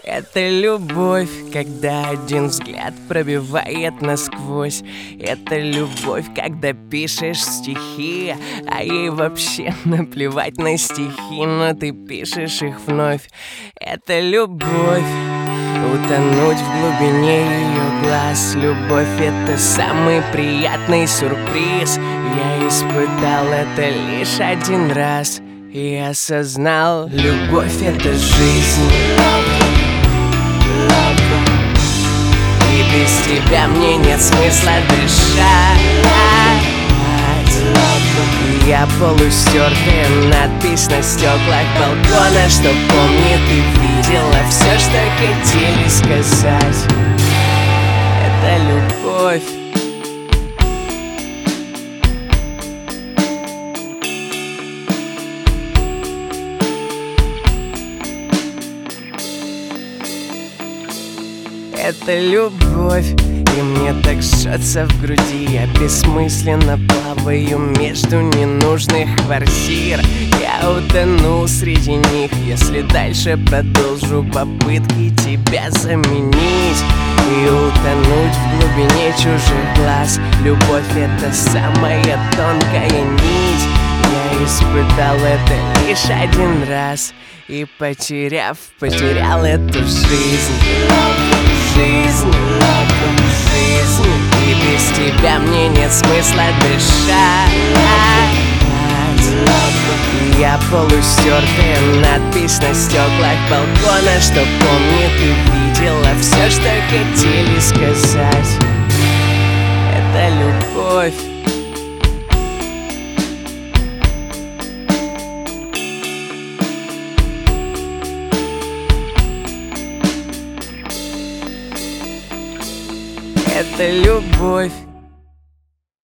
Это любовь, когда один взгляд пробивает насквозь. Это любовь, когда пишешь стихи, а ей вообще наплевать на стихи, но ты пишешь их вновь. Это любовь, утонуть в глубине ее глаз. Любовь — это самый приятный сюрприз. Я испытал это лишь один раз и осознал: любовь — это жизнь. И без тебя мне нет смысла дышать. Я полустертая надпись на стеклах балкона, что помнит и видела все, что хотели сказать. Это любовь. Это любовь, и мне так жжется в груди. Я бессмысленно плаваю между ненужных квартир. Я утону среди них, если дальше продолжу попытки тебя заменить и утонуть в глубине чужих глаз. Любовь — это самая тонкая нить. Я испытал это лишь один раз и, потерял эту жизнь. Жизнь. И без тебя мне нет смысла дышать. Я полустертая надпись на стеклах балкона, что помнит и видела все, что хотели сказать. Это любовь. Это любовь.